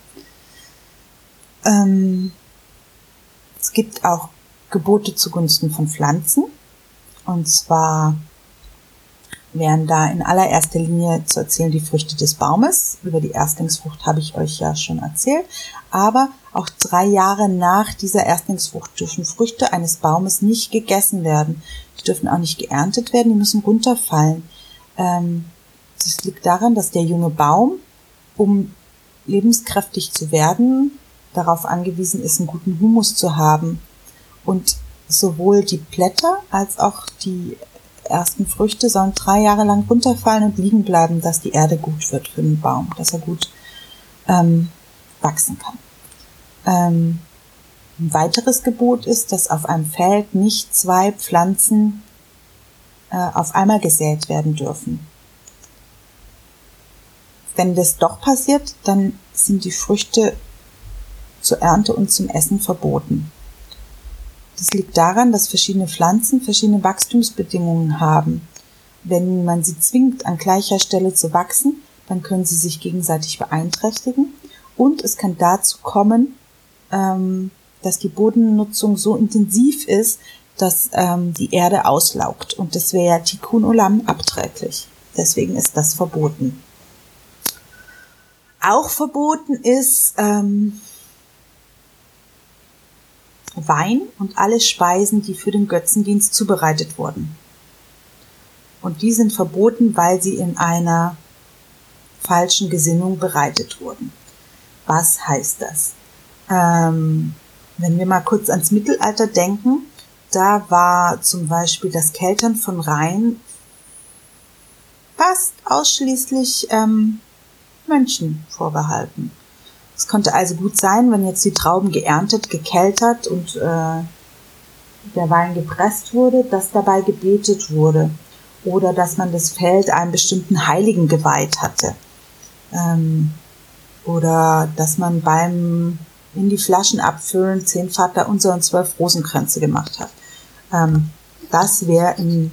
Ähm, es gibt auch Gebote zugunsten von Pflanzen. Und zwar wären da in allererster Linie zu erzählen die Früchte des Baumes. Über die Erstlingsfrucht habe ich euch ja schon erzählt. Aber auch drei Jahre nach dieser Erstlingsfrucht dürfen Früchte eines Baumes nicht gegessen werden. Die dürfen auch nicht geerntet werden, die müssen runterfallen. Ähm, das liegt daran, dass der junge Baum, um lebenskräftig zu werden, darauf angewiesen ist, einen guten Humus zu haben. Und sowohl die Blätter als auch die ersten Früchte sollen drei Jahre lang runterfallen und liegen bleiben, dass die Erde gut wird für den Baum, dass er gut ähm, wachsen kann. Ähm, ein weiteres Gebot ist, dass auf einem Feld nicht zwei Pflanzen äh, auf einmal gesät werden dürfen. Wenn das doch passiert, dann sind die Früchte zur Ernte und zum Essen verboten. Das liegt daran, dass verschiedene Pflanzen verschiedene Wachstumsbedingungen haben. Wenn man sie zwingt, an gleicher Stelle zu wachsen, dann können sie sich gegenseitig beeinträchtigen. Und es kann dazu kommen, ähm, dass die Bodennutzung so intensiv ist, dass ähm, die Erde auslaugt. Und das wäre ja Tikkun Olam abträglich. Deswegen ist das verboten. Auch verboten ist ähm, Wein und alle Speisen, die für den Götzendienst zubereitet wurden. Und die sind verboten, weil sie in einer falschen Gesinnung bereitet wurden. Was heißt das? Ähm, wenn wir mal kurz ans Mittelalter denken, da war zum Beispiel das Keltern von Wein fast ausschließlich ähm, Mönchen vorbehalten. Es konnte also gut sein, wenn jetzt die Trauben geerntet, gekeltert und äh, der Wein gepresst wurde, dass dabei gebetet wurde oder dass man das Feld einem bestimmten Heiligen geweiht hatte ähm, oder dass man beim in die Flaschen abfüllen zehn Vater unser und zwölf Rosenkränze gemacht hat. Ähm, das wäre in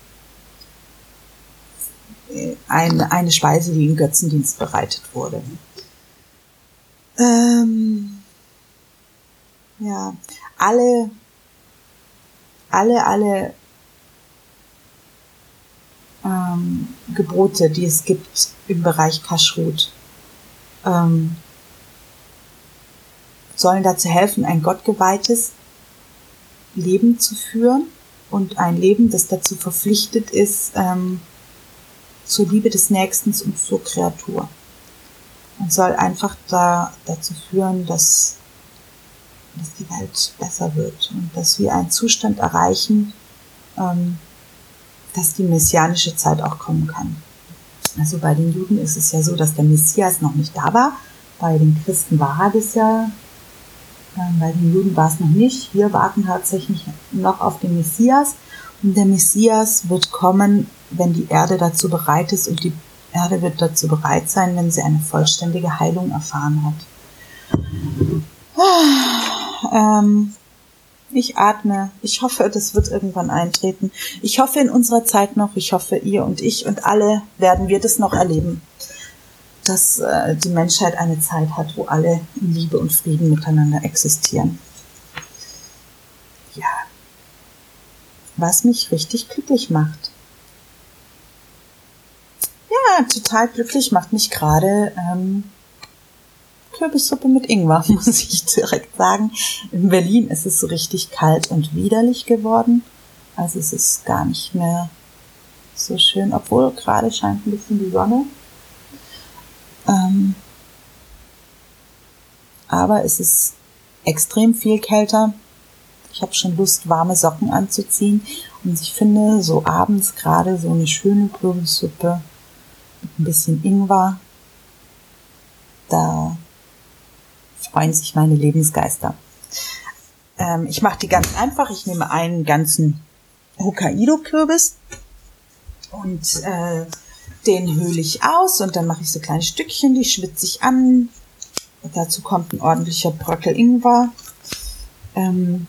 äh, eine, eine Speise, die im Götzendienst bereitet wurde. Ähm, ja, alle, alle, alle ähm, Gebote, die es gibt im Bereich Kashrut, ähm, sollen dazu helfen, ein gottgeweihtes Leben zu führen und ein Leben, das dazu verpflichtet ist, ähm, zur Liebe des Nächsten und zur Kreatur. Und soll einfach da, dazu führen, dass, dass die Welt besser wird und dass wir einen Zustand erreichen, ähm, dass die messianische Zeit auch kommen kann. Also bei den Juden ist es ja so, dass der Messias noch nicht da war. Bei den Christen war das ja, äh, bei den Juden war es noch nicht. Wir warten tatsächlich noch auf den Messias. Und der Messias wird kommen, wenn die Erde dazu bereit ist, und die Erde wird dazu bereit sein, wenn sie eine vollständige Heilung erfahren hat. Ah, ähm, ich atme. Ich hoffe, das wird irgendwann eintreten. Ich hoffe in unserer Zeit noch. Ich hoffe, ihr und ich und alle werden wir das noch erleben, dass äh, die Menschheit eine Zeit hat, wo alle in Liebe und Frieden miteinander existieren. Ja. Was mich richtig glücklich macht. Ja, total glücklich macht mich gerade ähm, Kürbissuppe mit Ingwer, muss ich direkt sagen. In Berlin ist es so richtig kalt und widerlich geworden. Also es ist gar nicht mehr so schön, obwohl gerade scheint ein bisschen die Sonne. Ähm, aber es ist extrem viel kälter. Ich habe schon Lust, warme Socken anzuziehen. Und ich finde, so abends gerade so eine schöne Kürbissuppe mit ein bisschen Ingwer, da freuen sich meine Lebensgeister. Ähm, ich mache die ganz einfach. Ich nehme einen ganzen Hokkaido-Kürbis und äh, den höhle ich aus und dann mache ich so kleine Stückchen, die schwitze ich an. Und dazu kommt ein ordentlicher Bröckel Ingwer. Ähm,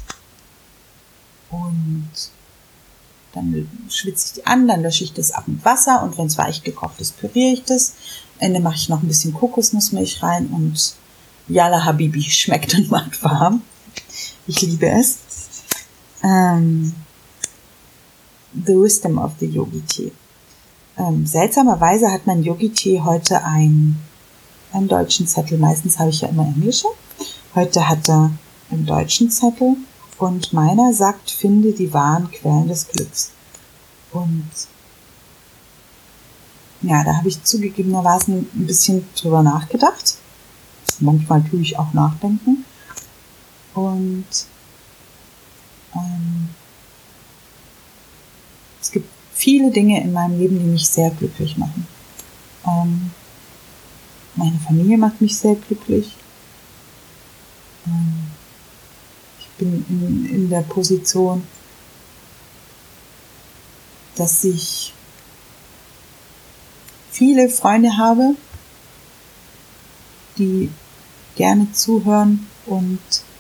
und dann schwitze ich die an, dann lösche ich das ab mit Wasser und wenn es weich gekocht ist, püriere ich das. Am Ende mache ich noch ein bisschen Kokosnussmilch rein und Yalla Habibi, schmeckt und macht warm. Ich liebe es. Ähm, The Wisdom of the Yogi-Tee. Ähm, seltsamerweise hat mein Yogi-Tee heute ein, einen deutschen Zettel. Meistens habe ich ja immer englische. Heute hat er einen deutschen Zettel. Und meiner sagt, finde die wahren Quellen des Glücks. Und ja, da habe ich zugegebenermaßen ein bisschen drüber nachgedacht. Manchmal tue ich auch nachdenken. Und ähm, es gibt viele Dinge in meinem Leben, die mich sehr glücklich machen. Ähm, meine Familie macht mich sehr glücklich. Ähm, ich bin in, in der Position, dass ich viele Freunde habe, die gerne zuhören und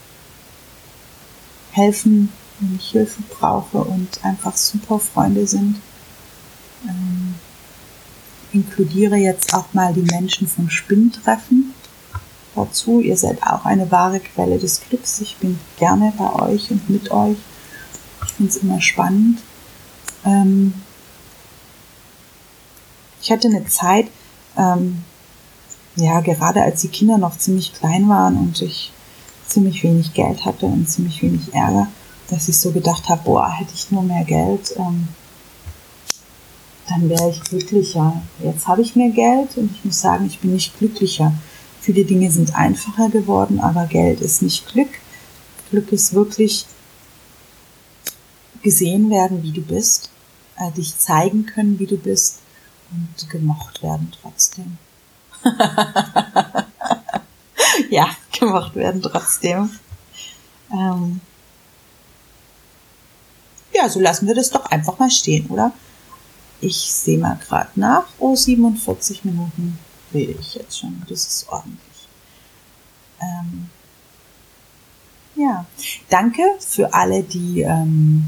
helfen, wenn ich Hilfe brauche und einfach super Freunde sind. Ähm, inkludiere jetzt auch mal die Menschen vom Spinntreffen dazu. Ihr seid auch eine wahre Quelle des Glücks. Ich bin gerne bei euch und mit euch. Ich finde es immer spannend. Ähm, ich hatte eine Zeit, ähm, ja, gerade als die Kinder noch ziemlich klein waren und ich ziemlich wenig Geld hatte und ziemlich wenig Ärger, dass ich so gedacht habe, boah, hätte ich nur mehr Geld, ähm, dann wäre ich glücklicher. Jetzt habe ich mehr Geld und ich muss sagen, ich bin nicht glücklicher. Viele Dinge sind einfacher geworden, aber Geld ist nicht Glück. Glück ist wirklich gesehen werden, wie du bist, äh, dich zeigen können, wie du bist und gemocht werden trotzdem. Ja, gemocht werden trotzdem. Ähm ja, so lassen wir das doch einfach mal stehen, oder? Ich sehe mal gerade nach. Oh, siebenundvierzig Minuten rede ich jetzt schon. Das ist ordentlich. Ähm ja, danke für alle, die ähm,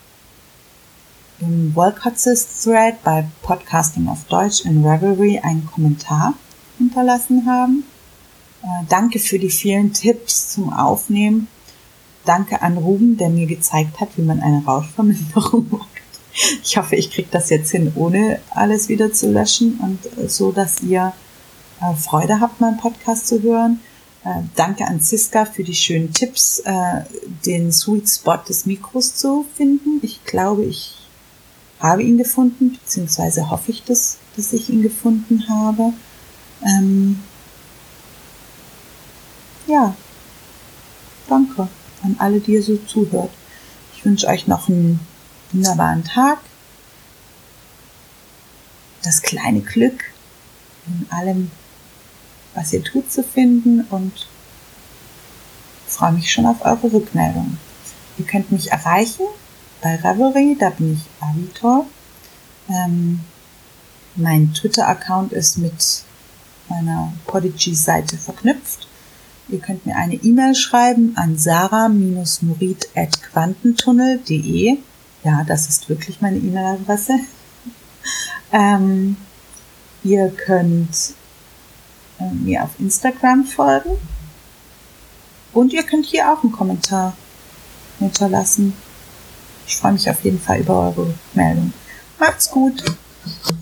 im Wollkatzes-Thread bei Podcasting auf Deutsch in Revelry einen Kommentar hinterlassen haben. Äh, danke für die vielen Tipps zum Aufnehmen. Danke an Ruben, der mir gezeigt hat, wie man eine Rauschverminderung macht. Ich hoffe, ich kriege das jetzt hin, ohne alles wieder zu löschen und äh, so, dass ihr äh, Freude habt, meinen Podcast zu hören. Äh, danke an Ziska für die schönen Tipps, äh, den Sweet Spot des Mikros zu finden. Ich glaube, ich habe ihn gefunden, beziehungsweise hoffe ich, dass, dass ich ihn gefunden habe. Ähm ja, danke an alle, die ihr so zuhört. Ich wünsche euch noch einen wunderbaren Tag. Das kleine Glück in allem, was ihr tut, zu finden und freue mich schon auf eure Rückmeldungen. Ihr könnt mich erreichen bei Revelry, da bin ich Avitor. Ähm, mein Twitter-Account ist mit meiner Podigy-Seite verknüpft. Ihr könnt mir eine E-Mail schreiben an sarah-nurit at quantentunnel punkt de. Ja, das ist wirklich meine E-Mail-Adresse. ähm, ihr könnt äh, mir auf Instagram folgen. Und ihr könnt hier auch einen Kommentar hinterlassen. Ich freue mich auf jeden Fall über eure Rückmeldung. Macht's gut!